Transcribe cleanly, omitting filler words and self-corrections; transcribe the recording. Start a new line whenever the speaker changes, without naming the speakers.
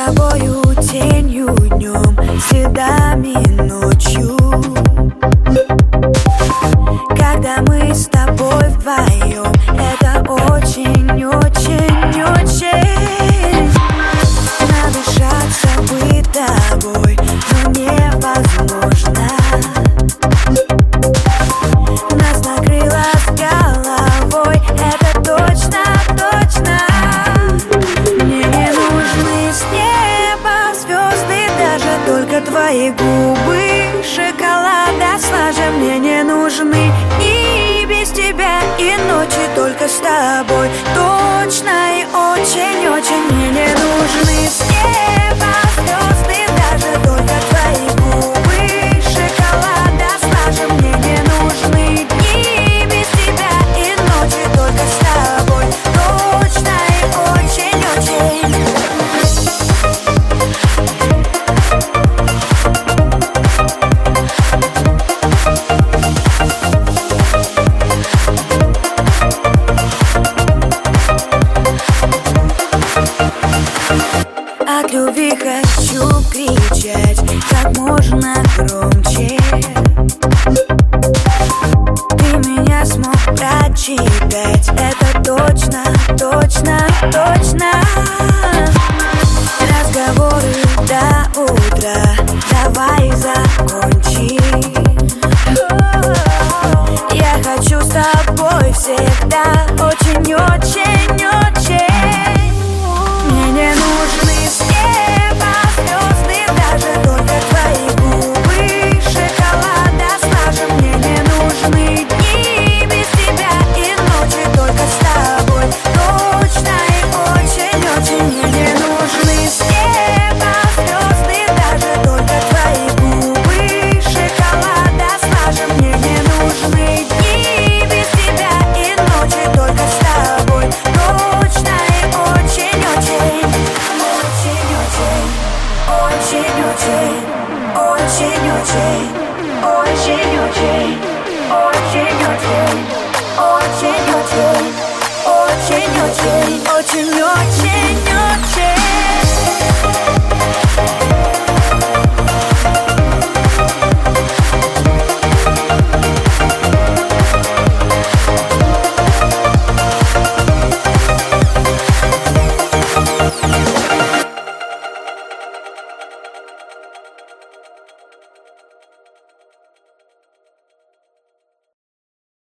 тобою тенью днем, следами ночью. Когда мы с тобой вдвоем, это очень-очень-очень. Надышаться быть тобой, но невозможно. Нас накрыло с головой, это точно-точно. Мне не нужны с неба звезды, даже только твои губы шоколада слаже. Мне не нужны и без тебя, и ночи только с тобой. Точно и очень-очень. Мне не нужны с неба звезды, даже только твои губы шоколада слаже. Мне не нужны дни без тебя, и ночи только с тобой. Точно и очень-очень. От любви хочу кричать как можно громче. Ты меня смог прочитать, это точно, точно, точно.